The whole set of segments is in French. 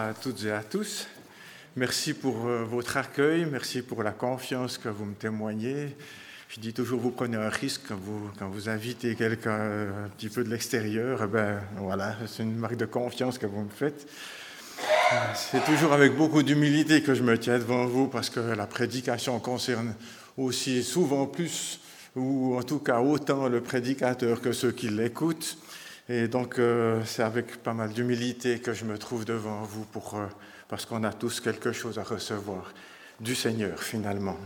à toutes et à tous. Merci pour votre accueil, merci pour la confiance que vous me témoignez. Je dis toujours, vous prenez un risque quand vous invitez quelqu'un un petit peu de l'extérieur. Eh ben, voilà, c'est une marque de confiance que vous me faites. C'est toujours avec beaucoup d'humilité que je me tiens devant vous parce que la prédication concerne aussi souvent plus, ou en tout cas autant le prédicateur que ceux qui l'écoutent. Et donc, c'est avec pas mal d'humilité que je me trouve devant vous parce qu'on a tous quelque chose à recevoir du Seigneur, finalement.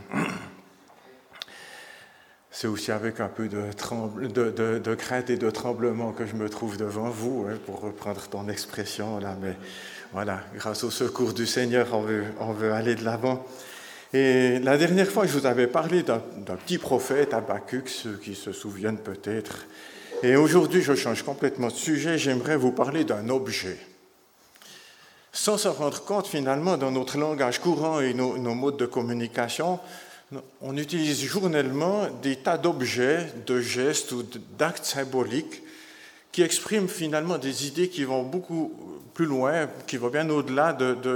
C'est aussi avec un peu de crainte et de tremblement que je me trouve devant vous, pour reprendre ton expression, là. Mais voilà, grâce au secours du Seigneur, on veut aller de l'avant. Et la dernière fois, je vous avais parlé d'un petit prophète, Habacuc, ceux qui se souviennent peut-être. Et aujourd'hui, je change complètement de sujet, j'aimerais vous parler d'un objet. Sans s'en rendre compte, finalement, dans notre langage courant et nos modes de communication, on utilise journellement des tas d'objets, de gestes ou d'actes symboliques qui expriment finalement des idées qui vont beaucoup plus loin, qui vont bien au-delà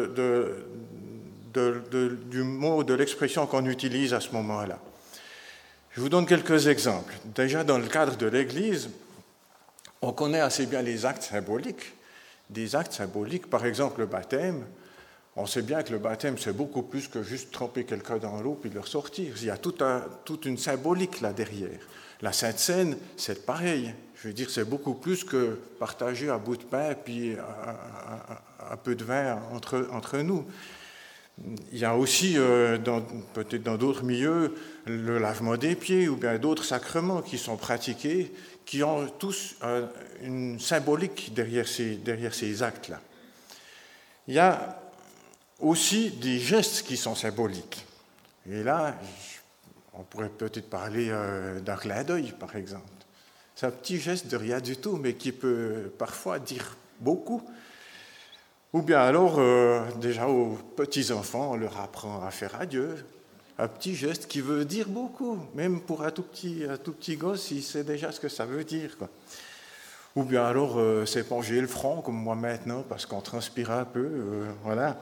du mot, de l'expression qu'on utilise à ce moment-là. Je vous donne quelques exemples. Déjà, dans le cadre de l'Église, on connaît assez bien les actes symboliques. Des actes symboliques, par exemple le baptême. On sait bien que le baptême, c'est beaucoup plus que juste tremper quelqu'un dans l'eau puis le ressortir. Il y a toute une symbolique là derrière. La Sainte Seine, c'est pareil. Je veux dire, c'est beaucoup plus que partager un bout de pain puis un peu de vin entre nous. Il y a aussi, peut-être dans d'autres milieux, le lavement des pieds ou bien d'autres sacrements qui sont pratiqués, qui ont tous une symbolique derrière ces actes-là. Il y a aussi des gestes qui sont symboliques. Et là, on pourrait peut-être parler d'un clin d'œil, par exemple. C'est un petit geste de rien du tout, mais qui peut parfois dire beaucoup. Ou bien alors, déjà aux petits-enfants, on leur apprend à faire adieu. Un petit geste qui veut dire beaucoup. Même pour un tout petit gosse, il sait déjà ce que ça veut dire, quoi. Ou bien alors, s'éponger le front, comme moi maintenant, parce qu'on transpire un peu, voilà.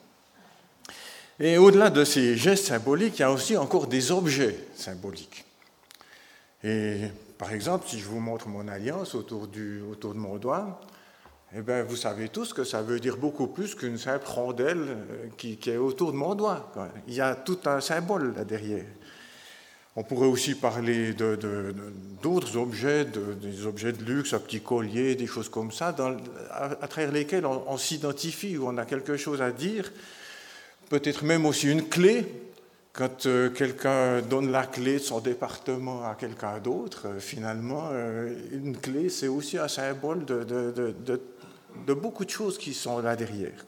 Et au-delà de ces gestes symboliques, il y a aussi encore des objets symboliques. Et par exemple, si je vous montre mon alliance autour de mon doigt, eh bien, vous savez tous que ça veut dire beaucoup plus qu'une simple rondelle qui est autour de mon doigt. Il y a tout un symbole là derrière. On pourrait aussi parler d'autres objets, des objets de luxe, un petit collier, des choses comme ça, à travers lesquels on s'identifie, où on a quelque chose à dire. Peut-être même aussi une clé. Quand quelqu'un donne la clé de son département à quelqu'un d'autre, finalement, une clé, c'est aussi un symbole de beaucoup de choses qui sont là derrière.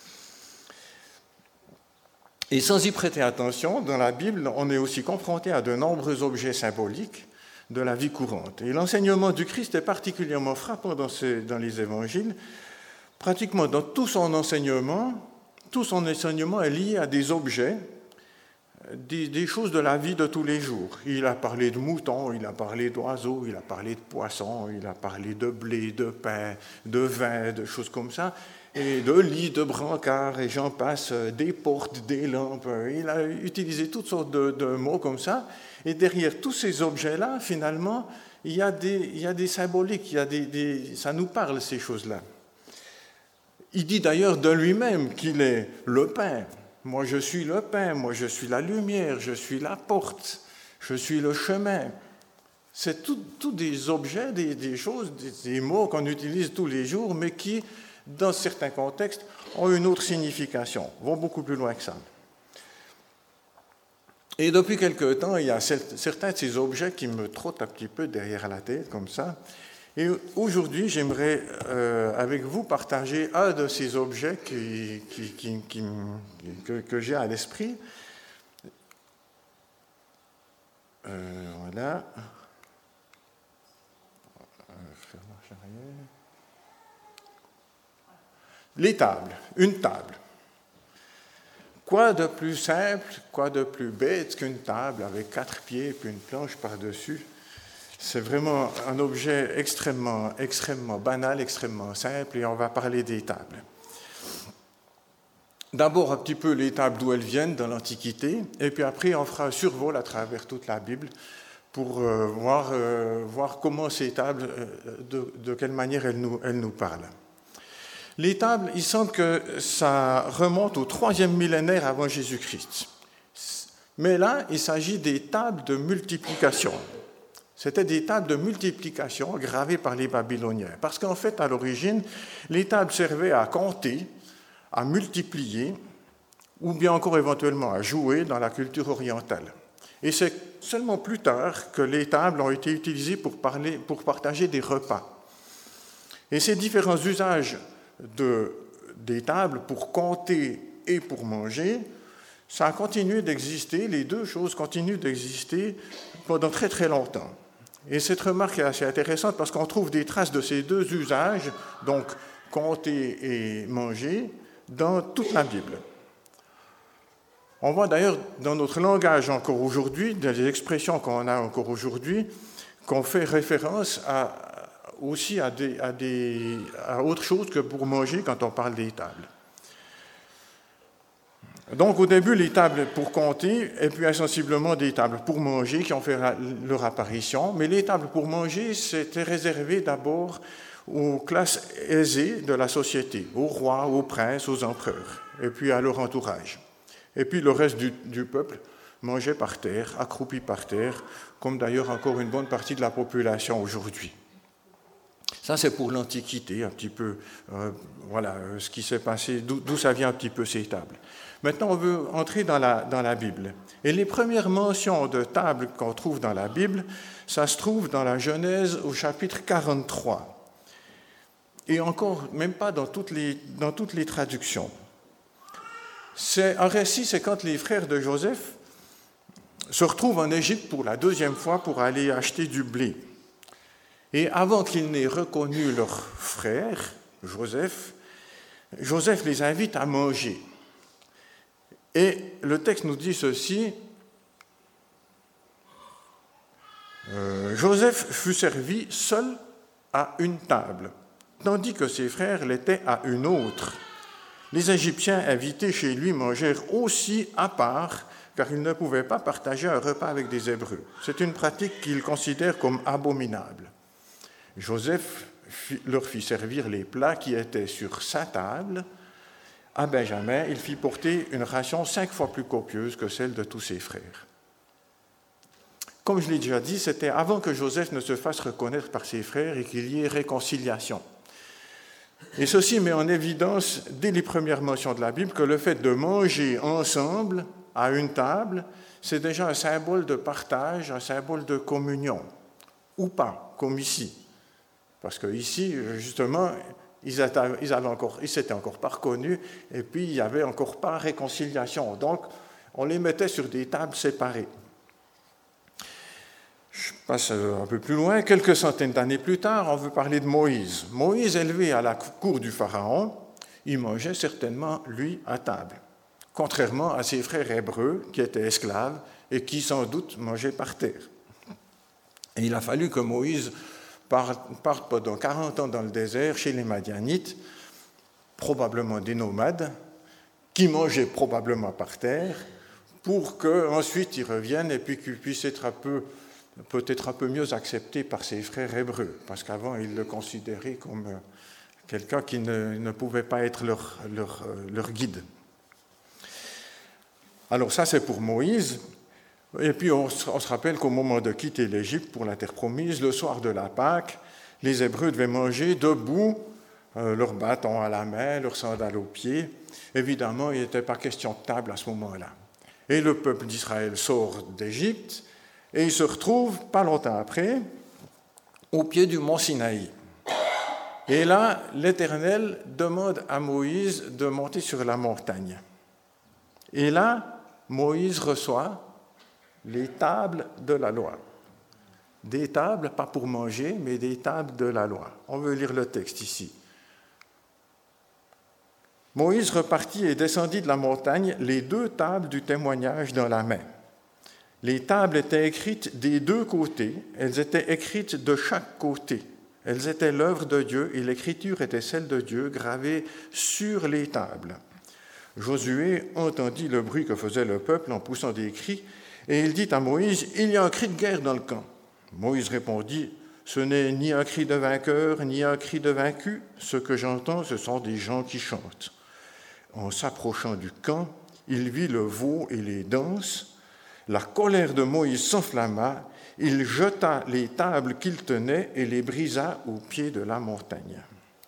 Et sans y prêter attention, dans la Bible, on est aussi confronté à de nombreux objets symboliques de la vie courante. Et l'enseignement du Christ est particulièrement frappant dans les évangiles. Pratiquement dans tout son enseignement est lié à des objets, des choses de la vie de tous les jours. Il a parlé de moutons, il a parlé d'oiseaux, il a parlé de poissons, il a parlé de blé, de pain, de vin, de choses comme ça, et de lits, de brancards, et j'en passe, des portes, des lampes. Il a utilisé toutes sortes de mots comme ça, et derrière tous ces objets-là, finalement, il y a des symboliques, ça nous parle, ces choses-là. Il dit d'ailleurs de lui-même qu'il est le pain. Moi, je suis le pain, moi, je suis la lumière, je suis la porte, je suis le chemin. C'est tout des objets, des choses, des mots qu'on utilise tous les jours, mais qui, dans certains contextes, ont une autre signification, vont beaucoup plus loin que ça. Et depuis quelque temps, il y a certains de ces objets qui me trottent un petit peu derrière la tête, comme ça. Et aujourd'hui, j'aimerais avec vous partager un de ces objets que j'ai à l'esprit. Voilà. Les tables. Une table. Quoi de plus simple, quoi de plus bête qu'une table avec 4 pieds et puis une planche par-dessus? C'est vraiment un objet extrêmement banal, extrêmement simple, et on va parler des tables. d'abord un petit peu les tables d'où elles viennent dans l'Antiquité, et puis après on fera un survol à travers toute la Bible pour voir comment ces tables, de quelle manière elles nous parlent. Les tables, il semble que ça remonte au 3e millénaire avant Jésus-Christ. Mais là, il s'agit des tables de multiplication. C'était des tables de multiplication gravées par les Babyloniens. Parce qu'en fait, à l'origine, les tables servaient à compter, à multiplier, ou bien encore éventuellement à jouer dans la culture orientale. Et c'est seulement plus tard que les tables ont été utilisées pour partager des repas. Et ces différents usages des tables pour compter et pour manger, ça a continué d'exister, les deux choses continuent d'exister pendant très très longtemps. Et cette remarque est assez intéressante parce qu'on trouve des traces de ces deux usages, donc compter et manger, dans toute la Bible. On voit d'ailleurs dans notre langage encore aujourd'hui, dans les expressions qu'on a encore aujourd'hui, qu'on fait référence aussi à autre chose que pour manger quand on parle des tables. Donc au début, les tables pour compter, et puis insensiblement des tables pour manger qui ont fait leur apparition, mais les tables pour manger, c'était réservé d'abord aux classes aisées de la société, aux rois, aux princes, aux empereurs, et puis à leur entourage. Et puis le reste du peuple mangeait par terre, accroupi par terre, comme d'ailleurs encore une bonne partie de la population aujourd'hui. Ça, c'est pour l'Antiquité, un petit peu, ce qui s'est passé, d'où ça vient un petit peu ces tables. Maintenant, on veut entrer dans la Bible. Et les premières mentions de tables qu'on trouve dans la Bible, ça se trouve dans la Genèse au chapitre 43. Et encore, même pas dans toutes les traductions. Un récit, c'est quand les frères de Joseph se retrouvent en Égypte pour la deuxième fois pour aller acheter du blé. Et avant qu'ils n'aient reconnu leur frère, Joseph les invite à manger. Et le texte nous dit ceci, Joseph fut servi seul à une table, tandis que ses frères l'étaient à une autre. Les Égyptiens invités chez lui mangèrent aussi à part, car ils ne pouvaient pas partager un repas avec des Hébreux. C'est une pratique qu'ils considèrent comme abominable. Joseph leur fit servir les plats qui étaient sur sa table. À Benjamin, il fit porter une ration 5 fois plus copieuse que celle de tous ses frères. Comme je l'ai déjà dit, c'était avant que Joseph ne se fasse reconnaître par ses frères et qu'il y ait réconciliation. Et ceci met en évidence, dès les premières mentions de la Bible, que le fait de manger ensemble à une table, c'est déjà un symbole de partage, un symbole de communion. Ou pas, comme ici. Parce qu'ici, justement, ils s'étaient encore pas reconnus, et puis il n'y avait encore pas réconciliation. Donc, on les mettait sur des tables séparées. Je passe un peu plus loin. Quelques centaines d'années plus tard, on veut parler de Moïse. Moïse, élevé à la cour du Pharaon, il mangeait certainement, lui, à table. Contrairement à ses frères hébreux, qui étaient esclaves, et qui, sans doute, mangeaient par terre. Et il a fallu que Moïse parte pendant 40 ans dans le désert chez les Madianites, probablement des nomades, qui mangeaient probablement par terre, pour qu'ensuite ils reviennent et puis qu'ils puissent être peut-être un peu mieux acceptés par ses frères hébreux, parce qu'avant ils le considéraient comme quelqu'un qui ne pouvait pas être leur guide. Alors ça c'est pour Moïse. Et puis on se rappelle qu'au moment de quitter l'Égypte pour la terre promise, le soir de la Pâque, les Hébreux devaient manger debout, leurs bâtons à la main, leurs sandales aux pieds. Évidemment, il n'était pas question de table à ce moment-là. Et le peuple d'Israël sort d'Égypte et il se retrouve, pas longtemps après, au pied du mont Sinaï. Et là, l'Éternel demande à Moïse de monter sur la montagne. Et là, Moïse reçoit les tables de la loi. Des tables, pas pour manger, mais des tables de la loi. On veut lire le texte ici. Moïse repartit et descendit de la montagne, les 2 tables du témoignage dans la main. Les tables étaient écrites des 2 côtés, elles étaient écrites de chaque côté. Elles étaient l'œuvre de Dieu et l'écriture était celle de Dieu gravée sur les tables. Josué entendit le bruit que faisait le peuple en poussant des cris, et il dit à Moïse, « Il y a un cri de guerre dans le camp. » Moïse répondit, « Ce n'est ni un cri de vainqueur, ni un cri de vaincu. Ce que j'entends, ce sont des gens qui chantent. » En s'approchant du camp, il vit le veau et les danses. La colère de Moïse s'enflamma. Il jeta les tables qu'il tenait et les brisa au pied de la montagne.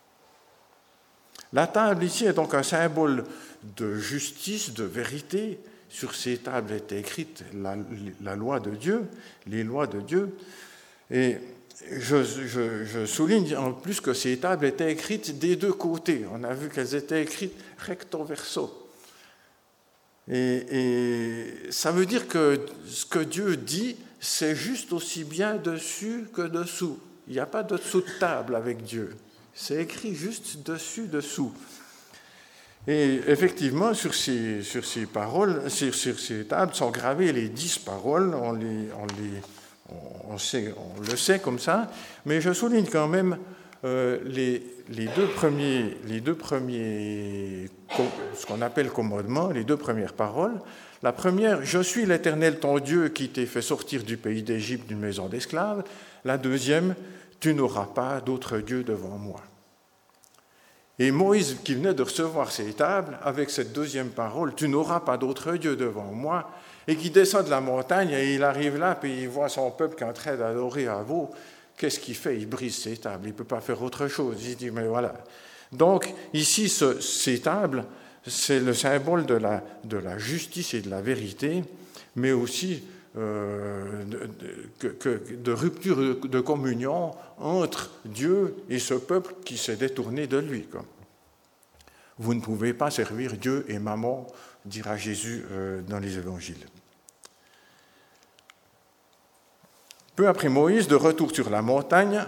La table ici est donc un symbole de justice, de vérité. Sur ces tables était écrite la loi de Dieu, les lois de Dieu. Et je souligne en plus que ces tables étaient écrites des deux côtés. On a vu qu'elles étaient écrites recto verso. Et ça veut dire que ce que Dieu dit, c'est juste aussi bien dessus que dessous. Il n'y a pas de dessous de table avec Dieu. C'est écrit juste dessus, dessous. Et effectivement, sur ces paroles, sur ces tables sont gravées les 10 paroles. On le sait comme ça, mais je souligne quand même les deux premiers, ce qu'on appelle commandements, les deux premières paroles. La première, « Je suis l'Éternel ton Dieu qui t'ai fait sortir du pays d'Égypte d'une maison d'esclaves ». La deuxième, « Tu n'auras pas d'autre Dieu devant moi ». Et Moïse, qui venait de recevoir ces tables, avec cette deuxième parole, « Tu n'auras pas d'autre Dieu devant moi », et qui descend de la montagne, et il arrive là, puis il voit son peuple qui est en train d'adorer à veau. Qu'est-ce qu'il fait? Il brise ses tables, il ne peut pas faire autre chose. Il se dit, mais voilà. Donc, ici, ces tables, c'est le symbole de la justice et de la vérité, mais aussi de rupture de communion entre Dieu et ce peuple qui s'est détourné de lui. Vous ne pouvez pas servir Dieu et Mammon, dira Jésus dans les évangiles. Peu après Moïse, de retour sur la montagne,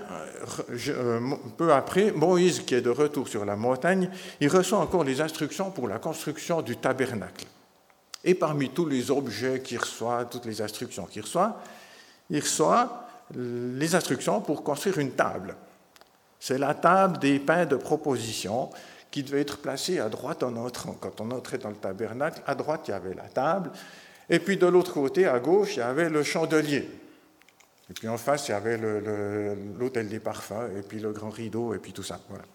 Moïse qui est de retour sur la montagne, il reçoit encore les instructions pour la construction du tabernacle. Et parmi tous les objets qu'il reçoit, toutes les instructions qu'il reçoit, il reçoit les instructions pour construire une table. C'est la table des pains de proposition qui devait être placée à droite en entrant. Quand on entrait dans le tabernacle, à droite, il y avait la table, et puis de l'autre côté, à gauche, il y avait le chandelier. Et puis en face, il y avait l'autel des parfums, et puis le grand rideau, et puis tout ça. Voilà.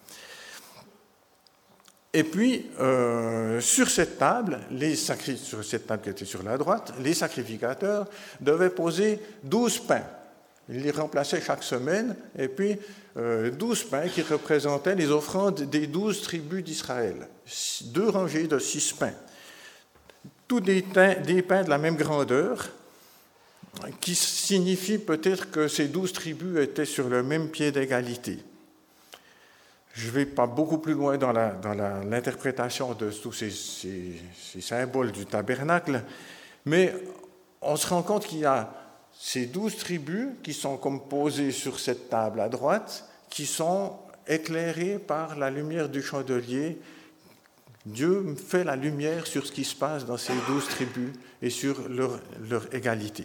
Et puis, sur cette table qui était sur la droite, les sacrificateurs devaient poser 12 pains. Ils les remplaçaient chaque semaine, et puis 12 pains qui représentaient les offrandes des 12 tribus d'Israël. 2 rangées de 6 pains. Tous des pains de la même grandeur, qui signifie peut-être que ces 12 tribus étaient sur le même pied d'égalité. Je ne vais pas beaucoup plus loin dans l'interprétation de tous ces symboles du tabernacle, mais on se rend compte qu'il y a ces 12 tribus qui sont comme posées sur cette table à droite, qui sont éclairées par la lumière du chandelier. Dieu fait la lumière sur ce qui se passe dans ces 12 tribus et sur leur égalité.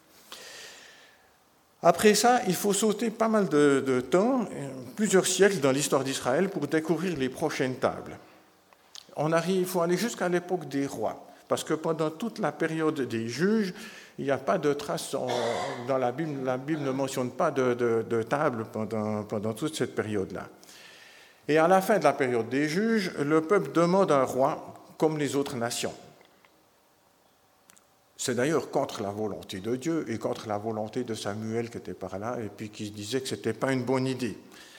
Après ça, il faut sauter pas mal de temps, plusieurs siècles dans l'histoire d'Israël pour découvrir les prochaines tables. Il faut aller jusqu'à l'époque des rois, parce que pendant toute la période des juges, il n'y a pas de traces dans la Bible. La Bible ne mentionne pas de table pendant toute cette période-là. Et à la fin de la période des juges, le peuple demande un roi comme les autres nations. C'est d'ailleurs contre la volonté de Dieu et contre la volonté de Samuel qui était par là et puis qui disait que ce n'était pas une bonne idée.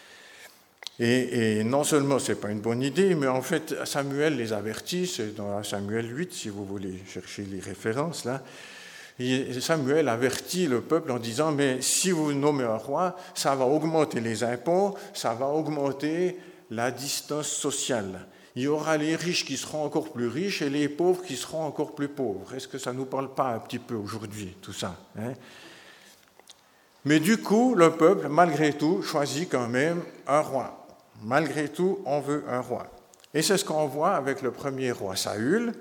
Et non seulement ce n'est pas une bonne idée, mais en fait Samuel les avertit, c'est dans Samuel 8 si vous voulez chercher les références là, et Samuel avertit le peuple en disant « mais si vous nommez un roi, ça va augmenter les impôts, ça va augmenter la distance sociale. Il y aura les riches qui seront encore plus riches et les pauvres qui seront encore plus pauvres. » Est-ce que ça ne nous parle pas un petit peu aujourd'hui, tout ça, hein? Mais du coup, le peuple, malgré tout, choisit quand même un roi. Malgré tout, on veut un roi. Et c'est ce qu'on voit avec le premier roi, Saül.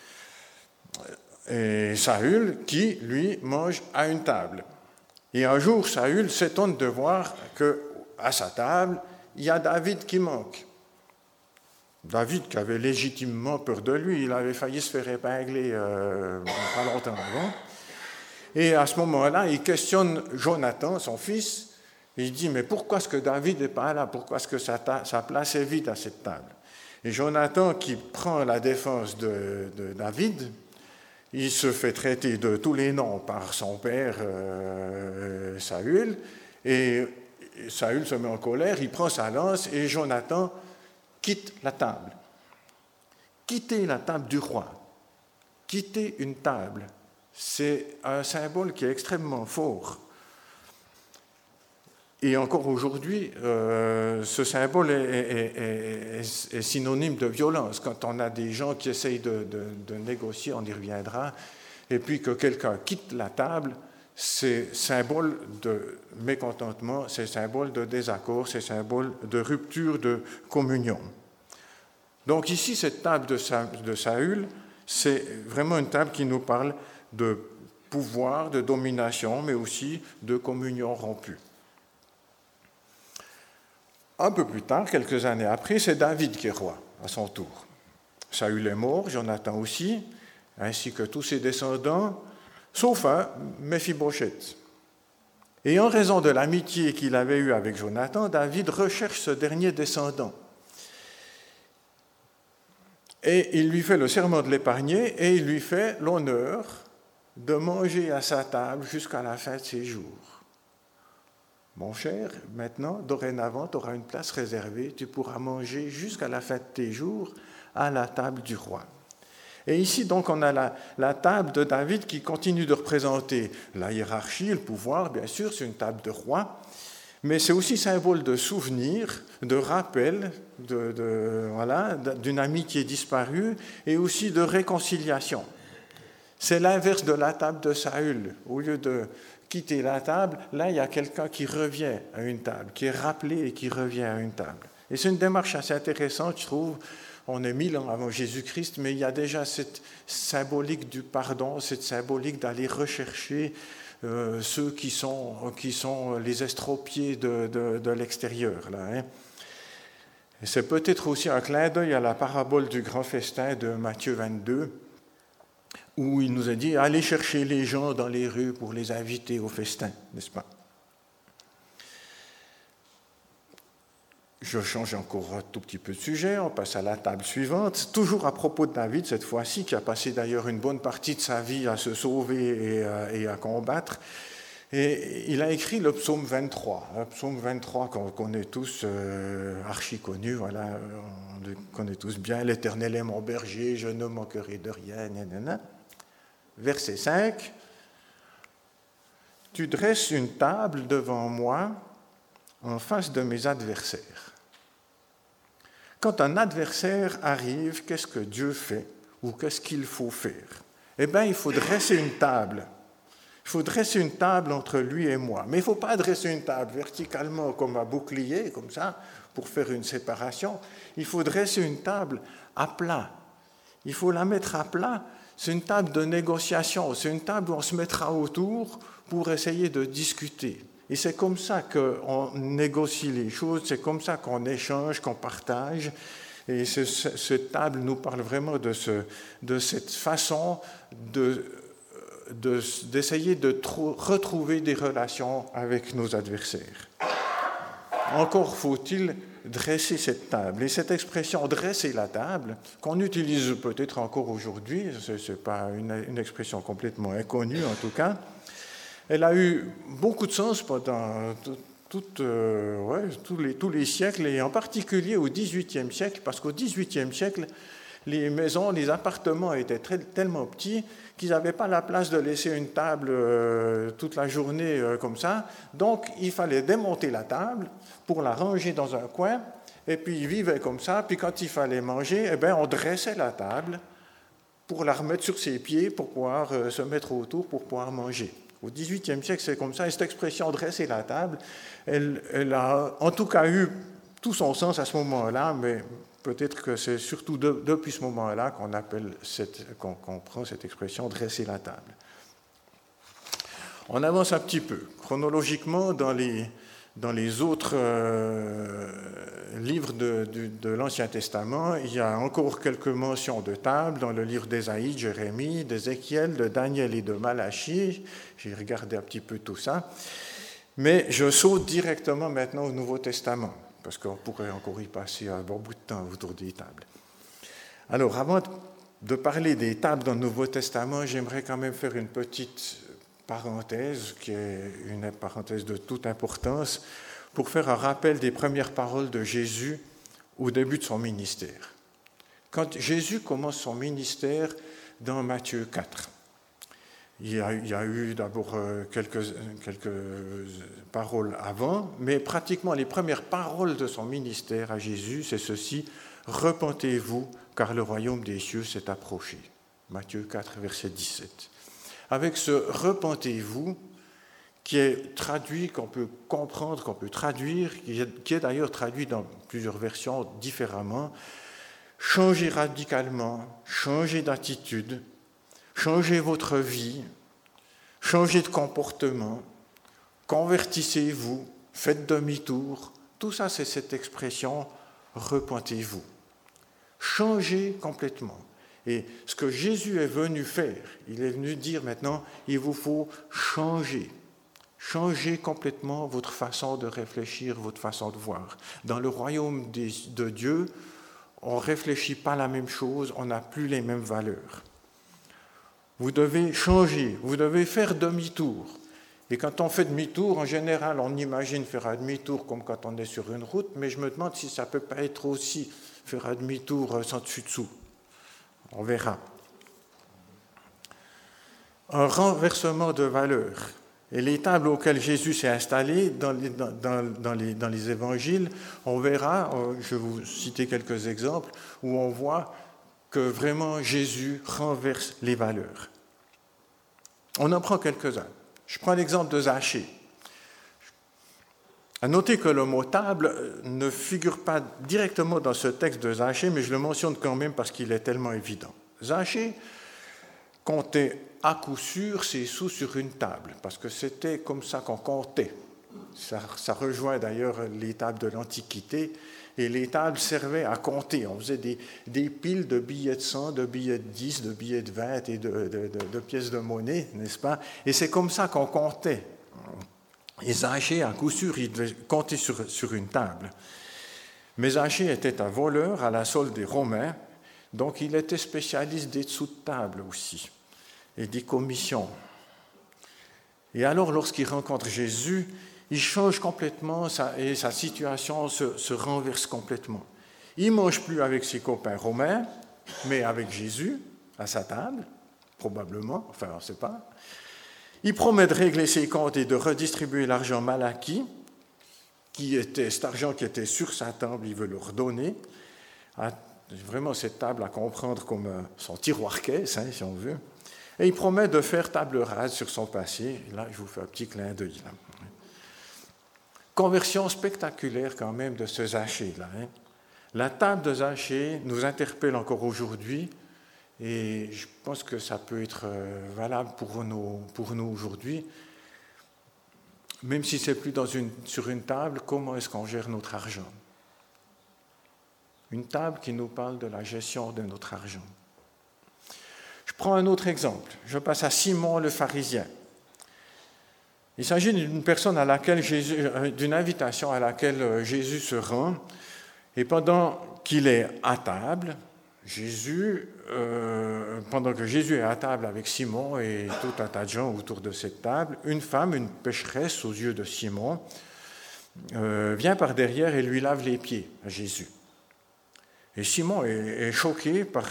Et Saül qui, lui, mange à une table. Et un jour, Saül s'étonne de voir qu'à sa table, il y a David qui manque. David, qui avait légitimement peur de lui, il avait failli se faire épingler pas longtemps avant. Et à ce moment-là, il questionne Jonathan, son fils, et il dit, mais pourquoi est-ce que David n'est pas là? Pourquoi est-ce que sa place est vide à cette table? Et Jonathan, qui prend la défense de David, il se fait traiter de tous les noms par son père Saül, et Saül se met en colère, il prend sa lance, et Jonathan quitte la table. Quitter la table du roi, quitter une table, c'est un symbole qui est extrêmement fort. Et encore aujourd'hui, ce symbole est synonyme de violence. Quand on a des gens qui essayent de négocier, on y reviendra, et puis que quelqu'un quitte la table, c'est symbole de mécontentement, c'est symbole de désaccord, c'est symbole de rupture de communion. Donc ici, cette table de Saül, c'est vraiment une table qui nous parle de pouvoir, de domination, mais aussi de communion rompue. Un peu plus tard, quelques années après, c'est David qui est roi, à son tour. Saül est mort, Jonathan aussi, ainsi que tous ses descendants, sauf un, Méphibosheth. Et en raison de l'amitié qu'il avait eue avec Jonathan, David recherche ce dernier descendant. Et il lui fait le serment de l'épargner et il lui fait l'honneur de manger à sa table jusqu'à la fin de ses jours. Mon cher, maintenant, dorénavant, tu auras une place réservée, tu pourras manger jusqu'à la fin de tes jours à la table du roi. Et ici, donc, on a la table de David qui continue de représenter la hiérarchie, le pouvoir, bien sûr, c'est une table de roi, mais c'est aussi symbole de souvenir, de rappel, d'une amitié disparue et aussi de réconciliation. C'est l'inverse de la table de Saül. Au lieu de quitter la table, là, il y a quelqu'un qui revient à une table, qui est rappelé et qui revient à une table. Et c'est une démarche assez intéressante, je trouve. On est 1000 ans avant Jésus-Christ, mais il y a déjà cette symbolique du pardon, cette symbolique d'aller rechercher ceux qui sont les estropiés de l'extérieur. Là, hein. Et c'est peut-être aussi un clin d'œil à la parabole du grand festin de Matthieu 22, où il nous a dit « Allez chercher les gens dans les rues pour les inviter au festin », n'est-ce pas? Je change encore un tout petit peu de sujet, on passe à la table suivante, toujours à propos de David, cette fois-ci, qui a passé d'ailleurs une bonne partie de sa vie à se sauver et à combattre. Et il a écrit le psaume 23, un psaume 23 qu'on connaît tous, archi connu, voilà, on le connaît tous bien, « L'Éternel est mon berger, je ne manquerai de rien, nanana. » Verset 5, « Tu dresses une table devant moi en face de mes adversaires. » Quand un adversaire arrive, qu'est-ce que Dieu fait ou qu'est-ce qu'il faut faire? Eh bien, il faut dresser une table. Il faut dresser une table entre lui et moi. Mais il ne faut pas dresser une table verticalement comme un bouclier, comme ça, pour faire une séparation. Il faut dresser une table à plat. Il faut la mettre à plat. C'est une table de négociation. C'est une table où on se mettra autour pour essayer de discuter. Et c'est comme ça qu'on négocie les choses, c'est comme ça qu'on échange, qu'on partage. Et cette table nous parle vraiment de cette façon d'essayer de retrouver des relations avec nos adversaires. Encore faut-il dresser cette table. Et cette expression « dresser la table », qu'on utilise peut-être encore aujourd'hui, ce n'est pas une expression complètement inconnue en tout cas, elle a eu beaucoup de sens pendant tous les siècles, et en particulier au XVIIIe siècle, parce qu'au XVIIIe siècle, les maisons, les appartements étaient tellement petits qu'ils n'avaient pas la place de laisser une table toute la journée comme ça. Donc, il fallait démonter la table pour la ranger dans un coin, et puis ils vivaient comme ça. Puis quand il fallait manger, eh bien, on dressait la table pour la remettre sur ses pieds, pour pouvoir se mettre autour, pour pouvoir manger. Au XVIIIe siècle, c'est comme ça. Et cette expression « dresser la table », elle a en tout cas eu tout son sens à ce moment-là, mais peut-être que c'est surtout depuis ce moment-là qu'on prend cette expression « dresser la table ». On avance un petit peu. Chronologiquement, dans Dans les autres livres de l'Ancien Testament, il y a encore quelques mentions de tables dans le livre d'Ésaïe, de Jérémie, d'Ézéchiel, de Daniel et de Malachie. J'ai regardé un petit peu tout ça. Mais je saute directement maintenant au Nouveau Testament, parce qu'on pourrait encore y passer un bon bout de temps autour des tables. Alors, avant de parler des tables dans le Nouveau Testament, j'aimerais quand même faire une petite parenthèse, qui est une parenthèse de toute importance, pour faire un rappel des premières paroles de Jésus au début de son ministère. Quand Jésus commence son ministère dans Matthieu 4, il y a eu d'abord quelques paroles avant, mais pratiquement les premières paroles de son ministère à Jésus, c'est ceci: « Repentez-vous, car le royaume des cieux s'est approché ». Matthieu 4, verset 17. Avec ce « repentez-vous » qui est traduit, qu'on peut comprendre, qu'on peut traduire, qui est d'ailleurs traduit dans plusieurs versions différemment, changez radicalement, changez d'attitude, changez votre vie, changez de comportement, convertissez-vous, faites demi-tour. Tout ça, c'est cette expression « repentez-vous ». Changez complètement. Et ce que Jésus est venu faire, il est venu dire maintenant, il vous faut changer. Changez complètement votre façon de réfléchir, votre façon de voir. Dans le royaume de Dieu, on ne réfléchit pas la même chose, on n'a plus les mêmes valeurs. Vous devez changer, vous devez faire demi-tour. Et quand on fait demi-tour, en général, on imagine faire un demi-tour comme quand on est sur une route, mais je me demande si ça ne peut pas être aussi faire un demi-tour sans dessus-dessous. On verra. Un renversement de valeurs. Et les tables auxquelles Jésus s'est installé dans les évangiles, on verra, je vais vous citer quelques exemples, où on voit que vraiment Jésus renverse les valeurs. On en prend quelques-uns. Je prends l'exemple de Zachée. À noter que le mot table ne figure pas directement dans ce texte de Zachée, mais je le mentionne quand même parce qu'il est tellement évident. Zachée comptait à coup sûr ses sous sur une table, parce que c'était comme ça qu'on comptait. Ça rejoint d'ailleurs les tables de l'Antiquité, et les tables servaient à compter. On faisait des piles de billets de 100, de billets de 10, de billets de 20 et de pièces de monnaie, n'est-ce pas? Et c'est comme ça qu'on comptait. Et Zachée, à coup sûr, il devait compter sur une table. Mais Zachée était un voleur à la solde des Romains, donc il était spécialiste des dessous de table aussi, et des commissions. Et alors, lorsqu'il rencontre Jésus, il change complètement et sa situation se renverse complètement. Il ne mange plus avec ses copains romains, mais avec Jésus à sa table, probablement, enfin on ne sait pas. Il promet de régler ses comptes et de redistribuer l'argent mal acquis, cet argent qui était sur sa table, il veut le redonner. Vraiment cette table à comprendre comme son tiroir-caisse, si on veut. Et il promet de faire table rase sur son passé. Et là, je vous fais un petit clin d'œil. Conversion spectaculaire quand même de ce Zachée-là. La table de Zachée nous interpelle encore aujourd'hui. Et je pense que ça peut être valable pour nous aujourd'hui. Même si ce n'est plus sur une table, comment est-ce qu'on gère notre argent? Une table qui nous parle de la gestion de notre argent. Je prends un autre exemple. Je passe à Simon le pharisien. Il s'agit d'une personne d'une invitation à laquelle Jésus se rend. Et pendant qu'il est à table, pendant que Jésus est à table avec Simon et tout un tas de gens autour de cette table, une femme, une pécheresse aux yeux de Simon, vient par derrière et lui lave les pieds à Jésus. Et Simon est choqué par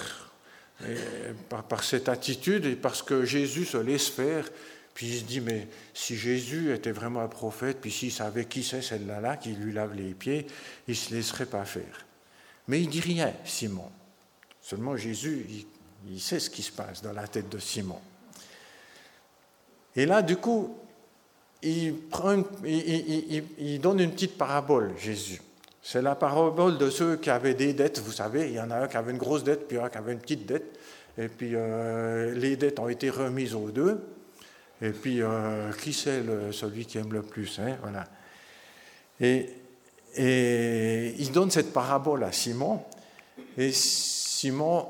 cette attitude et parce que Jésus se laisse faire. Puis il se dit, mais si Jésus était vraiment un prophète, puis s'il savait qui c'est celle-là qui lui lave les pieds, il ne se laisserait pas faire. Mais il ne dit rien, Simon. Seulement Jésus, il sait ce qui se passe dans la tête de Simon. Et là, du coup, il donne une petite parabole, Jésus. C'est la parabole de ceux qui avaient des dettes, vous savez, il y en a un qui avait une grosse dette, puis un qui avait une petite dette, et puis les dettes ont été remises aux deux, et puis qui c'est celui qui aime le plus, voilà. Et il donne cette parabole à Simon. Et Simon,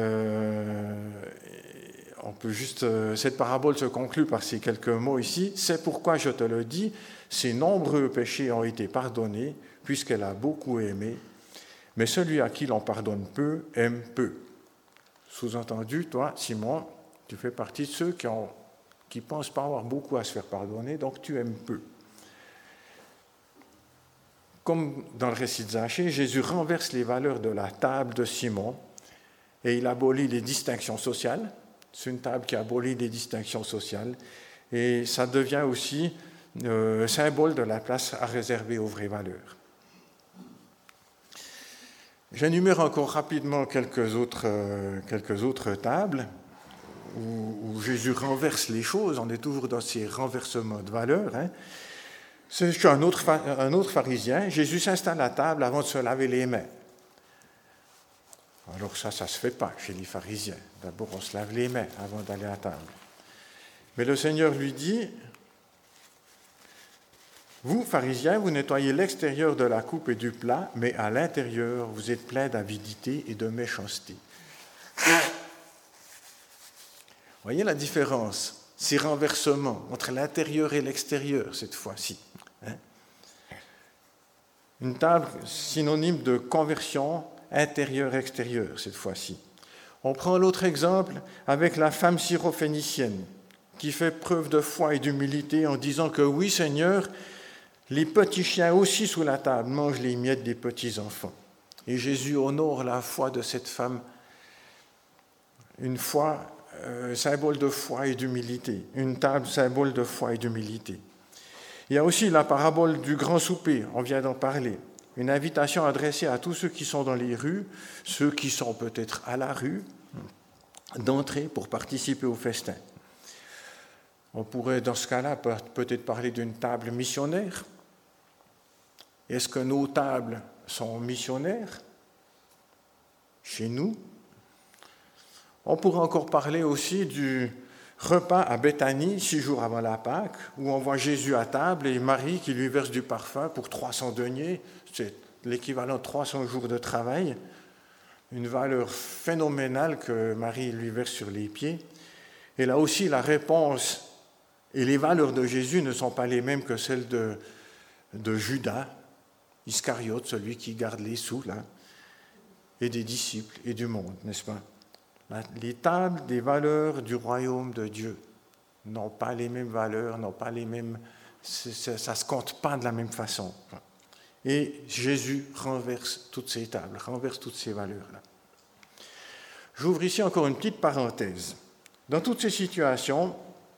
cette parabole se conclut par ces quelques mots ici. « C'est pourquoi je te le dis, ses nombreux péchés ont été pardonnés, puisqu'elle a beaucoup aimé. Mais celui à qui l'on pardonne peu, aime peu. » Sous-entendu, toi, Simon, tu fais partie de ceux qui pensent pas avoir beaucoup à se faire pardonner, donc tu aimes peu. Comme dans le récit de Zachée, Jésus renverse les valeurs de la table de Simon et il abolit les distinctions sociales. C'est une table qui abolit les distinctions sociales et ça devient aussi symbole de la place à réserver aux vraies valeurs. J'énumère encore rapidement quelques autres tables où Jésus renverse les choses. On est toujours dans ces renversements de valeurs. C'est un autre pharisien. Jésus s'installe à table avant de se laver les mains. Alors ça ne se fait pas chez les pharisiens. D'abord, on se lave les mains avant d'aller à table. Mais le Seigneur lui dit, « Vous, pharisiens, vous nettoyez l'extérieur de la coupe et du plat, mais à l'intérieur, vous êtes pleins d'avidité et de méchanceté. » Voyez la différence, ces renversements entre l'intérieur et l'extérieur cette fois-ci. Une table synonyme de conversion intérieure-extérieure cette fois-ci. On prend l'autre exemple avec la femme syrophénicienne qui fait preuve de foi et d'humilité en disant que oui Seigneur, les petits chiens aussi sous la table mangent les miettes des petits enfants. Et Jésus honore la foi de cette femme, une foi symbole de foi et d'humilité, une table symbole de foi et d'humilité. Il y a aussi la parabole du grand souper, on vient d'en parler, une invitation adressée à tous ceux qui sont dans les rues, ceux qui sont peut-être à la rue, d'entrer pour participer au festin. On pourrait dans ce cas-là peut-être parler d'une table missionnaire. Est-ce que nos tables sont missionnaires chez nous? On pourrait encore parler aussi du repas à Béthanie, 6 jours avant la Pâque, où on voit Jésus à table et Marie qui lui verse du parfum pour 300 deniers. C'est l'équivalent de 300 jours de travail, une valeur phénoménale que Marie lui verse sur les pieds. Et là aussi, la réponse et les valeurs de Jésus ne sont pas les mêmes que celles de Judas, Iscariote, celui qui garde les sous, là, et des disciples et du monde, n'est-ce pas? Les tables des valeurs du royaume de Dieu n'ont pas les mêmes valeurs, n'ont pas les mêmes, ça ne se compte pas de la même façon. Et Jésus renverse toutes ces tables, renverse toutes ces valeurs-là. J'ouvre ici encore une petite parenthèse. Dans toutes ces situations,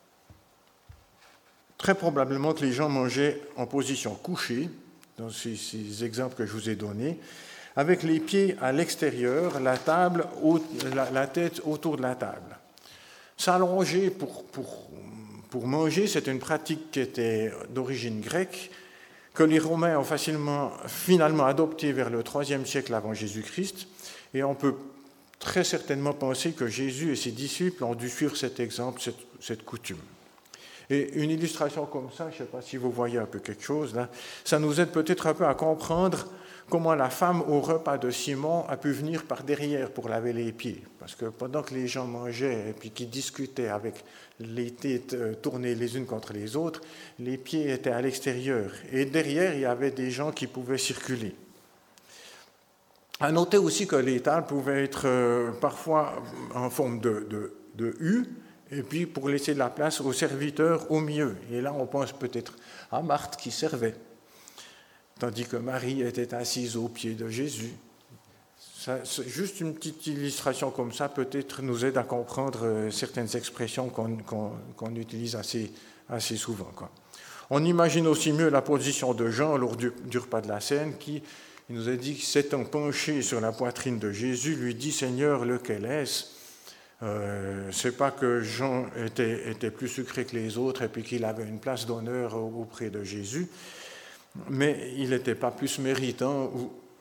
très probablement que les gens mangeaient en position couchée, dans ces exemples que je vous ai donnés, avec les pieds à l'extérieur, la tête autour de la table. S'allonger pour manger, c'est une pratique qui était d'origine grecque, que les Romains ont finalement adoptée vers le IIIe siècle avant Jésus-Christ, et on peut très certainement penser que Jésus et ses disciples ont dû suivre cet exemple, cette coutume. Et une illustration comme ça, je ne sais pas si vous voyez un peu quelque chose, là, ça nous aide peut-être un peu à comprendre comment la femme au repas de Simon a pu venir par derrière pour laver les pieds. Parce que pendant que les gens mangeaient et puis qu'ils discutaient avec les têtes tournées les unes contre les autres, les pieds étaient à l'extérieur. Et derrière, il y avait des gens qui pouvaient circuler. À noter aussi que les tables pouvaient être parfois en forme de U, et puis pour laisser de la place aux serviteurs au milieu. Et là, on pense peut-être à Marthe qui servait, tandis que Marie était assise aux pieds de Jésus. Juste une petite illustration comme ça, peut-être nous aide à comprendre certaines expressions qu'on utilise assez souvent, quoi. On imagine aussi mieux la position de Jean lors du repas de la Cène, qui il nous a dit que s'étant penché sur la poitrine de Jésus, lui dit « Seigneur, lequel est-ce » c'est pas que Jean était plus sucré que les autres et puis qu'il avait une place d'honneur auprès de Jésus, mais il n'était pas plus méritant,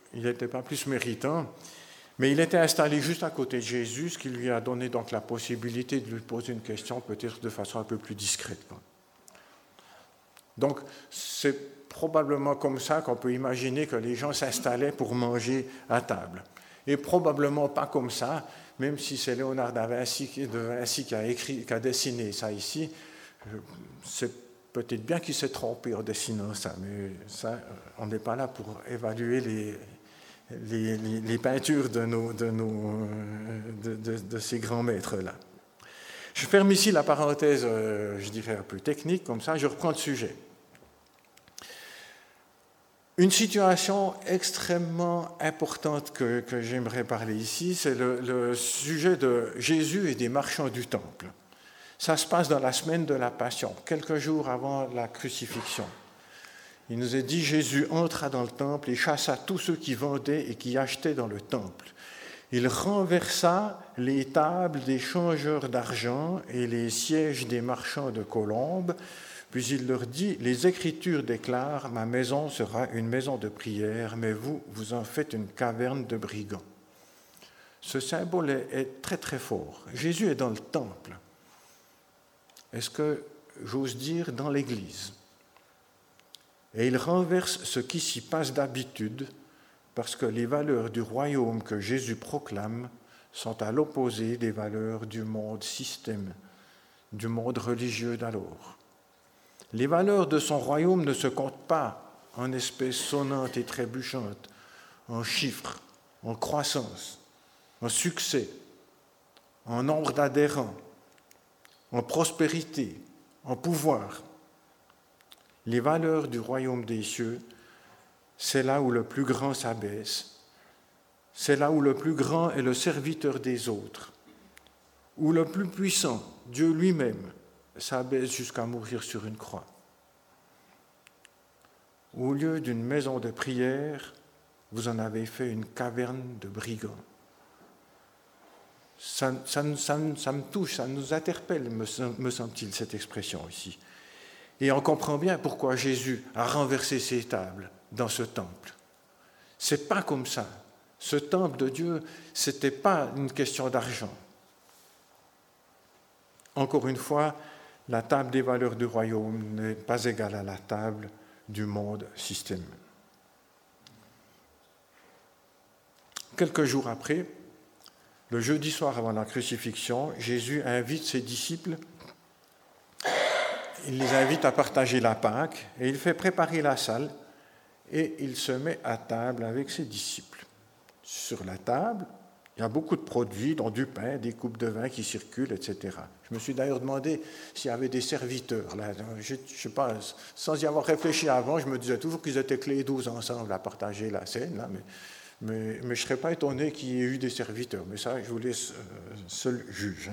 mais il était installé juste à côté de Jésus, ce qui lui a donné donc la possibilité de lui poser une question peut-être de façon un peu plus discrète. Donc, c'est probablement comme ça qu'on peut imaginer que les gens s'installaient pour manger à table. Et probablement pas comme ça, même si c'est Léonard de Vinci qui a dessiné ça ici. C'est peut-être bien qu'il s'est trompé en dessinant ça, mais ça, on n'est pas là pour évaluer les peintures de ces grands maîtres-là. Je ferme ici la parenthèse, je dirais un peu technique, comme ça je reprends le sujet. Une situation extrêmement importante que j'aimerais parler ici, c'est le sujet de Jésus et des marchands du temple. Ça se passe dans la semaine de la Passion, quelques jours avant la crucifixion. Il nous est dit, Jésus entra dans le temple et chassa tous ceux qui vendaient et qui achetaient dans le temple. Il renversa les tables des changeurs d'argent et les sièges des marchands de colombes, puis il leur dit, les Écritures déclarent, ma maison sera une maison de prière, mais vous, vous en faites une caverne de brigands. Ce symbole est très très fort. Jésus est dans le temple. Est-ce que, j'ose dire, dans l'Église? Et il renverse ce qui s'y passe d'habitude, parce que les valeurs du royaume que Jésus proclame sont à l'opposé des valeurs du monde système, du monde religieux d'alors. Les valeurs de son royaume ne se comptent pas en espèces sonnantes et trébuchantes, en chiffres, en croissance, en succès, en nombre d'adhérents, en prospérité, en pouvoir. Les valeurs du royaume des cieux, c'est là où le plus grand s'abaisse, c'est là où le plus grand est le serviteur des autres, où le plus puissant, Dieu lui-même, s'abaisse jusqu'à mourir sur une croix. Au lieu d'une maison de prière, vous en avez fait une caverne de brigands. Ça me touche, ça nous interpelle, me semble-t-il, cette expression ici. Et on comprend bien pourquoi Jésus a renversé ses tables dans ce temple. C'est pas comme ça. Ce temple de Dieu, c'était pas une question d'argent. Encore une fois, la table des valeurs du royaume n'est pas égale à la table du monde système. Quelques jours après, le jeudi soir avant la crucifixion, Jésus invite ses disciples, il les invite à partager la Pâque et il fait préparer la salle et il se met à table avec ses disciples. Sur la table, il y a beaucoup de produits, dont du pain, des coupes de vin qui circulent, etc. Je me suis d'ailleurs demandé s'il y avait des serviteurs. Là. Je sais pas, sans y avoir réfléchi avant, je me disais toujours qu'ils étaient que les 12 ensemble à partager la scène, là, mais je ne serais pas étonné qu'il y ait eu des serviteurs. Mais ça, je vous laisse seul juge.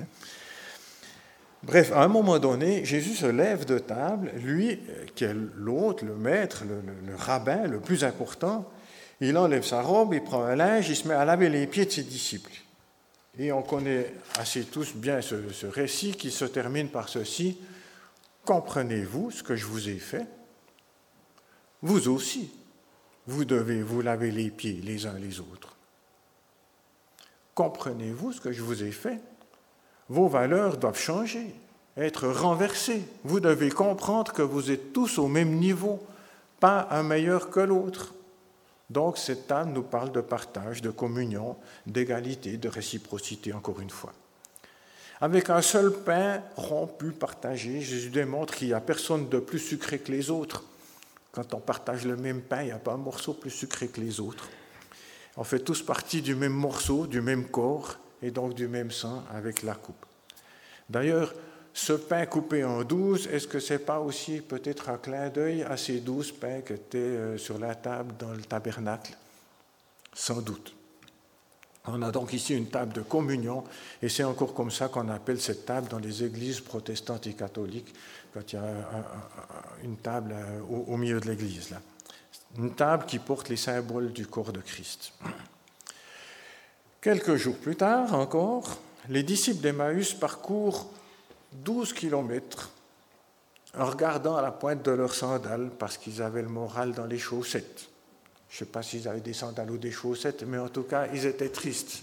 Bref, à un moment donné, Jésus se lève de table, lui, qui est l'hôte, le maître, le rabbin, le plus important, il enlève sa robe, il prend un linge, il se met à laver les pieds de ses disciples. Et on connaît assez tous bien ce récit qui se termine par ceci. Comprenez-vous ce que je vous ai fait? Vous aussi, vous devez vous laver les pieds les uns les autres. Comprenez-vous ce que je vous ai fait? Vos valeurs doivent changer, être renversées. Vous devez comprendre que vous êtes tous au même niveau, pas un meilleur que l'autre. Donc cette table nous parle de partage, de communion, d'égalité, de réciprocité, encore une fois. Avec un seul pain rompu, partagé, Jésus démontre qu'il n'y a personne de plus sucré que les autres. Quand on partage le même pain, il n'y a pas un morceau plus sucré que les autres. On fait tous partie du même morceau, du même corps, et donc du même sang avec la coupe. D'ailleurs, ce pain coupé en 12, est-ce que ce n'est pas aussi peut-être un clin d'œil à ces 12 pains qui étaient sur la table dans le tabernacle? Sans doute. On a donc ici une table de communion, et c'est encore comme ça qu'on appelle cette table dans les églises protestantes et catholiques, quand il y a une table au milieu de l'église. Là. Une table qui porte les symboles du corps de Christ. Quelques jours plus tard encore, les disciples d'Emmaüs parcourent 12 kilomètres en regardant à la pointe de leurs sandales parce qu'ils avaient le moral dans les chaussettes. Je ne sais pas s'ils avaient des sandales ou des chaussettes, mais en tout cas, ils étaient tristes,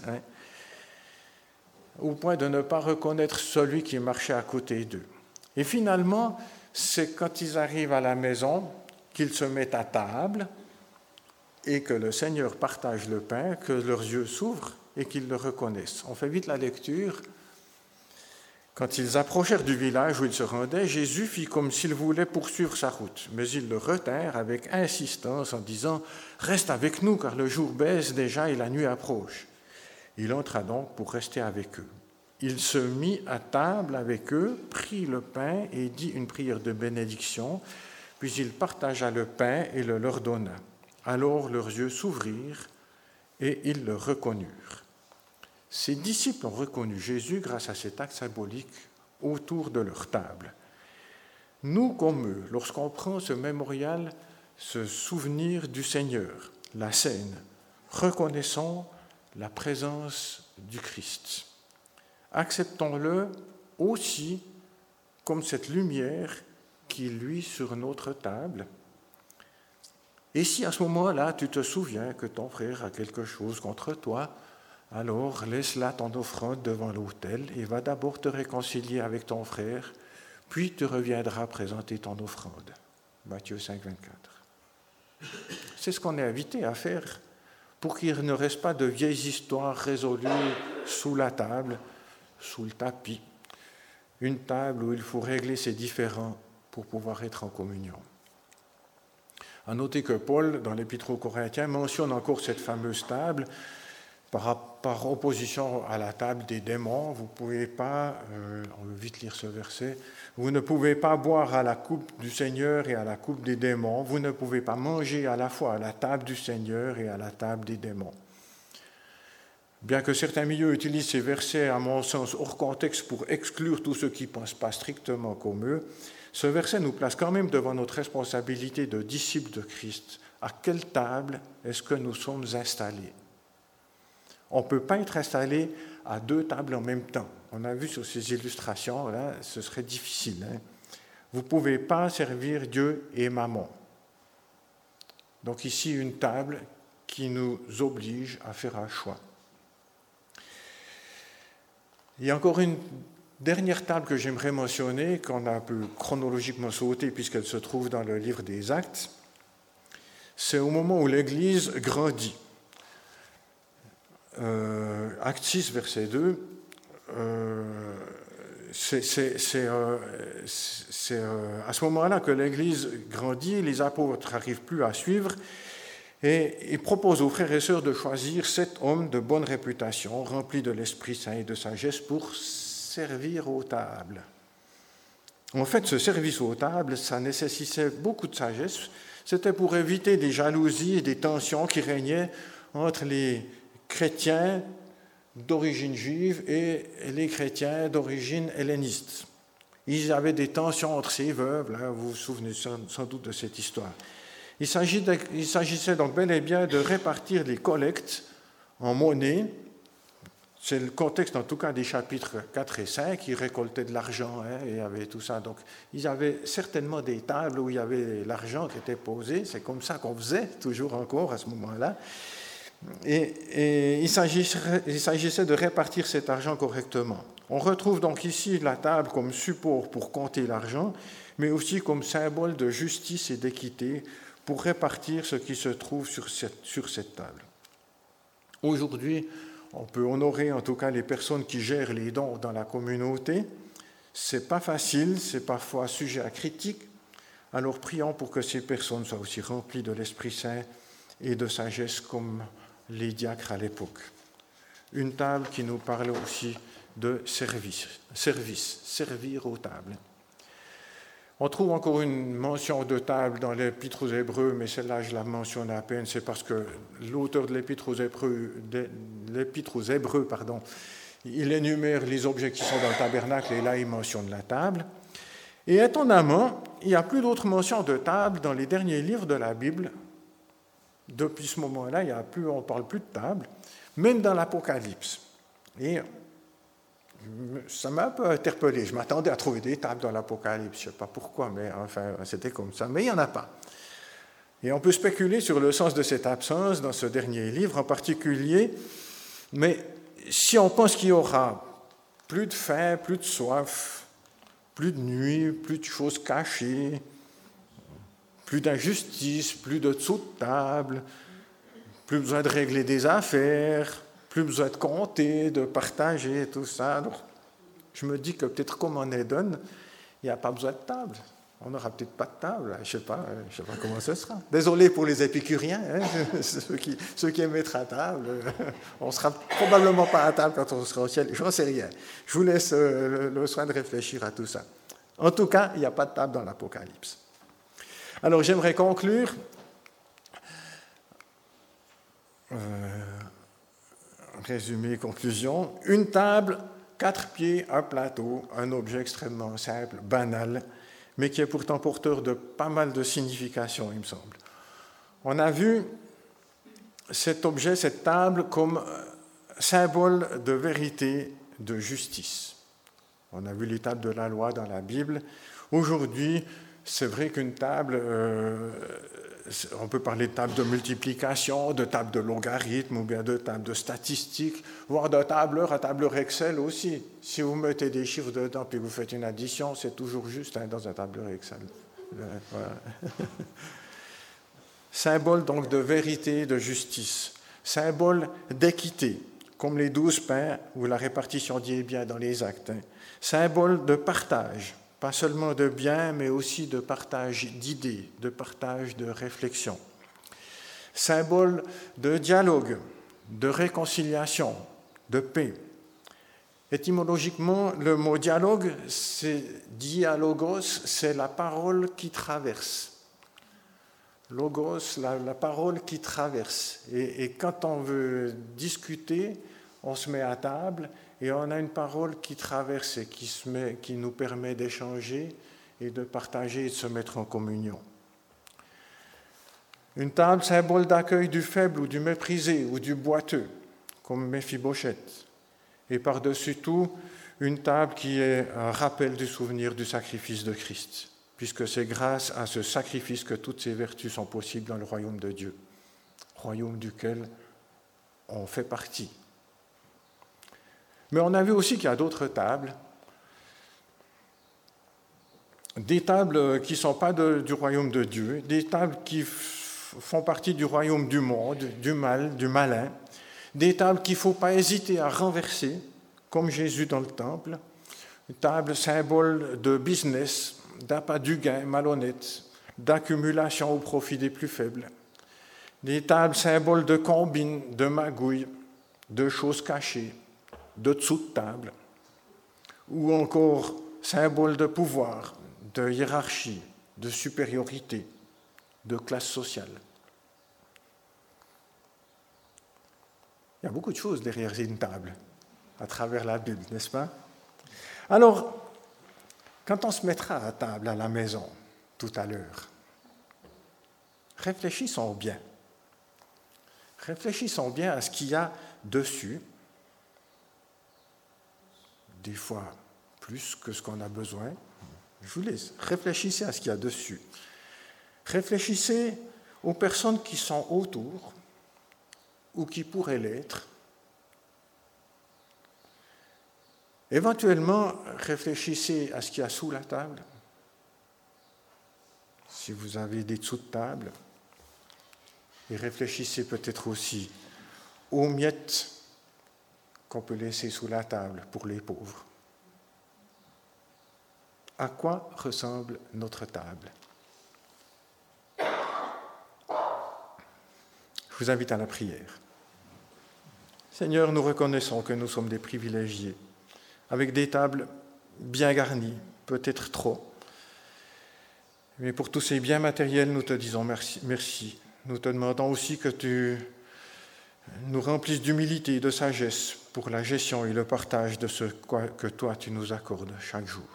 au point de ne pas reconnaître celui qui marchait à côté d'eux. Et finalement, c'est quand ils arrivent à la maison qu'ils se mettent à table et que le Seigneur partage le pain, que leurs yeux s'ouvrent et qu'ils le reconnaissent. On fait vite la lecture. Quand ils approchèrent du village où ils se rendaient, Jésus fit comme s'il voulait poursuivre sa route, mais ils le retinrent avec insistance en disant « Reste avec nous, car le jour baisse déjà et la nuit approche. » Il entra donc pour rester avec eux. Il se mit à table avec eux, prit le pain et dit une prière de bénédiction, puis il partagea le pain et le leur donna. Alors leurs yeux s'ouvrirent et ils le reconnurent. Ses disciples ont reconnu Jésus grâce à cet acte symbolique autour de leur table. Nous, comme eux, lorsqu'on prend ce mémorial, ce souvenir du Seigneur, la scène, reconnaissons la présence du Christ. Acceptons-le aussi comme cette lumière qui luit sur notre table. Et si à ce moment-là, tu te souviens que ton frère a quelque chose contre toi, alors laisse-la ton offrande devant l'autel et va d'abord te réconcilier avec ton frère, puis tu reviendras présenter ton offrande. Matthieu 5, 24. C'est ce qu'on est invité à faire pour qu'il ne reste pas de vieilles histoires résolues sous la table, sous le tapis. Une table où il faut régler ses différends pour pouvoir être en communion. À noter que Paul, dans l'Épître aux Corinthiens, mentionne encore cette fameuse table par opposition à la table des démons. Vous ne pouvez pas, on veut vite lire ce verset, vous ne pouvez pas boire à la coupe du Seigneur et à la coupe des démons, vous ne pouvez pas manger à la fois à la table du Seigneur et à la table des démons. Bien que certains milieux utilisent ces versets, à mon sens, hors contexte pour exclure tous ceux qui ne pensent pas strictement comme eux, ce verset nous place quand même devant notre responsabilité de disciples de Christ. À quelle table est-ce que nous sommes installés ? On ne peut pas être installé à deux tables en même temps. On a vu sur ces illustrations, là, ce serait difficile. Vous ne pouvez pas servir Dieu et Mammon. Donc ici, une table qui nous oblige à faire un choix. Il y a encore une dernière table que j'aimerais mentionner, qu'on a un peu chronologiquement sautée puisqu'elle se trouve dans le livre des Actes. C'est au moment où l'Église grandit. Acte 6, verset 2, c'est à ce moment-là que l'Église grandit, les apôtres n'arrivent plus à suivre, et ils proposent aux frères et sœurs de choisir 7 hommes de bonne réputation, remplis de l'Esprit Saint et de sagesse, pour servir aux tables. En fait, ce service aux tables, ça nécessitait beaucoup de sagesse. C'était pour éviter des jalousies et des tensions qui régnaient entre les chrétiens d'origine juive et les chrétiens d'origine helléniste. Il y avait des tensions entre ces veuves, là, vous vous souvenez sans doute de cette histoire. Il s'agissait donc bel et bien de répartir les collectes en monnaie. C'est le contexte, en tout cas, des chapitres 4 et 5, ils récoltaient de l'argent, et il y avait tout ça. Donc, il y avait certainement des tables où il y avait l'argent qui était posé. C'est comme ça qu'on faisait, toujours encore, à ce moment-là. Et il s'agissait de répartir cet argent correctement. On retrouve donc ici la table comme support pour compter l'argent, mais aussi comme symbole de justice et d'équité pour répartir ce qui se trouve sur cette table. Aujourd'hui, on peut honorer en tout cas les personnes qui gèrent les dons dans la communauté. Ce n'est pas facile, c'est parfois sujet à critique. Alors prions pour que ces personnes soient aussi remplies de l'Esprit Saint et de sagesse comme les diacres à l'époque. Une table qui nous parle aussi de service, servir aux tables. On trouve encore une mention de table dans l'Épître aux Hébreux, mais celle-là, je la mentionne à peine, c'est parce que l'auteur de l'Épître aux Hébreux, il énumère les objets qui sont dans le tabernacle, et là, il mentionne la table. Et étonnamment, il n'y a plus d'autres mentions de table dans les derniers livres de la Bible. Depuis ce moment-là, on ne parle plus de table, même dans l'Apocalypse. Et ça m'a un peu interpellé. Je m'attendais à trouver des tables dans l'Apocalypse. Je ne sais pas pourquoi, mais enfin, c'était comme ça. Mais il n'y en a pas. Et on peut spéculer sur le sens de cette absence dans ce dernier livre en particulier. Mais si on pense qu'il y aura plus de faim, plus de soif, plus de nuit, plus de choses cachées, plus d'injustice, plus de dessous de table, plus besoin de régler des affaires, plus besoin de compter, de partager, tout ça. Donc, je me dis que peut-être comme on est donne, il n'y a pas besoin de table. On n'aura peut-être pas de table, je ne sais pas comment ce sera. Désolé pour les épicuriens, hein, ceux qui aiment être à table. On ne sera probablement pas à table quand on sera au ciel, j'en sais rien. Je vous laisse le soin de réfléchir à tout ça. En tout cas, il n'y a pas de table dans l'Apocalypse. Alors j'aimerais conclure résumé, conclusion. Une table, 4 pieds, un plateau, un objet extrêmement simple, banal, mais qui est pourtant porteur de pas mal de significations, il me semble. On a vu cet objet, cette table, comme symbole de vérité, de justice. On a vu les tables de la loi dans la Bible. Aujourd'hui, c'est vrai qu'une table, on peut parler de table de multiplication, de table de logarithme, ou bien de table de statistiques, voire de tableur Excel aussi. Si vous mettez des chiffres dedans puis vous faites une addition, c'est toujours juste dans un tableur Excel. Voilà. Symbole donc de vérité, de justice. Symbole d'équité, comme les 12 pains ou la répartition des biens dans les actes. Symbole de partage. Pas seulement de biens, mais aussi de partage d'idées, de partage de réflexion. Symbole de dialogue, de réconciliation, de paix. Étymologiquement, le mot dialogue, c'est dialogos, c'est la parole qui traverse. Logos, la parole qui traverse. Et quand on veut discuter, on se met à table et on a une parole qui traverse et qui nous permet d'échanger et de partager et de se mettre en communion. Une table, symbole d'accueil du faible ou du méprisé ou du boiteux, comme Méphibosheth. Et par-dessus tout, une table qui est un rappel du souvenir du sacrifice de Christ, puisque c'est grâce à ce sacrifice que toutes ces vertus sont possibles dans le royaume de Dieu, royaume duquel on fait partie. Mais on a vu aussi qu'il y a d'autres tables, des tables qui ne sont pas du royaume de Dieu, des tables qui font partie du royaume du monde, du mal, du malin, des tables qu'il ne faut pas hésiter à renverser, comme Jésus dans le temple, une table symbole de business, d'appât du gain malhonnête, d'accumulation au profit des plus faibles, des tables symboles de combine, de magouille, de choses cachées, de dessous de table, ou encore symbole de pouvoir, de hiérarchie, de supériorité, de classe sociale. Il y a beaucoup de choses derrière une table, à travers la Bible, n'est-ce pas? Alors, quand on se mettra à table à la maison, tout à l'heure, réfléchissons bien. Réfléchissons bien à ce qu'il y a dessus, des fois plus que ce qu'on a besoin. Je vous laisse. Réfléchissez à ce qu'il y a dessus. Réfléchissez aux personnes qui sont autour ou qui pourraient l'être. Éventuellement, réfléchissez à ce qu'il y a sous la table. Si vous avez des dessous de table. Et réfléchissez peut-être aussi aux miettes qu'on peut laisser sous la table pour les pauvres. À quoi ressemble notre table? Je vous invite à la prière. Seigneur, nous reconnaissons que nous sommes des privilégiés, avec des tables bien garnies, peut-être trop. Mais pour tous ces biens matériels, nous te disons merci. Nous te demandons aussi que tu nous remplisses d'humilité et de sagesse pour la gestion et le partage de ce que toi tu nous accordes chaque jour.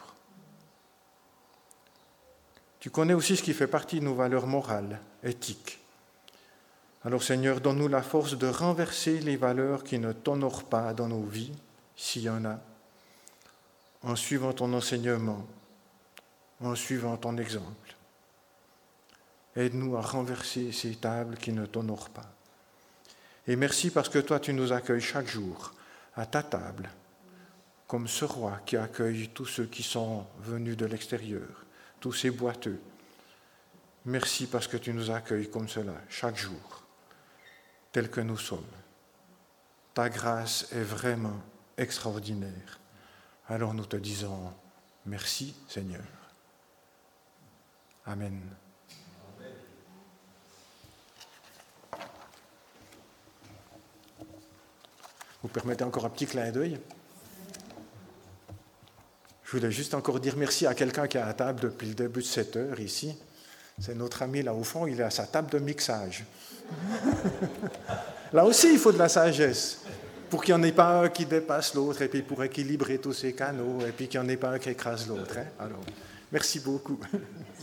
Tu connais aussi ce qui fait partie de nos valeurs morales, éthiques. Alors Seigneur, donne-nous la force de renverser les valeurs qui ne t'honorent pas dans nos vies, s'il y en a, en suivant ton enseignement, en suivant ton exemple. Aide-nous à renverser ces tables qui ne t'honorent pas. Et merci parce que toi, tu nous accueilles chaque jour à ta table, comme ce roi qui accueille tous ceux qui sont venus de l'extérieur, tous ces boiteux. Merci parce que tu nous accueilles comme cela, chaque jour, tel que nous sommes. Ta grâce est vraiment extraordinaire. Alors nous te disons merci, Seigneur. Amen. Vous permettez encore un petit clin d'œil? Je voulais juste encore dire merci à quelqu'un qui est à table depuis le début de cette heure ici. C'est notre ami là au fond, il est à sa table de mixage. Là aussi, il faut de la sagesse pour qu'il n'y en ait pas un qui dépasse l'autre et puis pour équilibrer tous ces canaux et puis qu'il n'y en ait pas un qui écrase l'autre. Alors, merci beaucoup.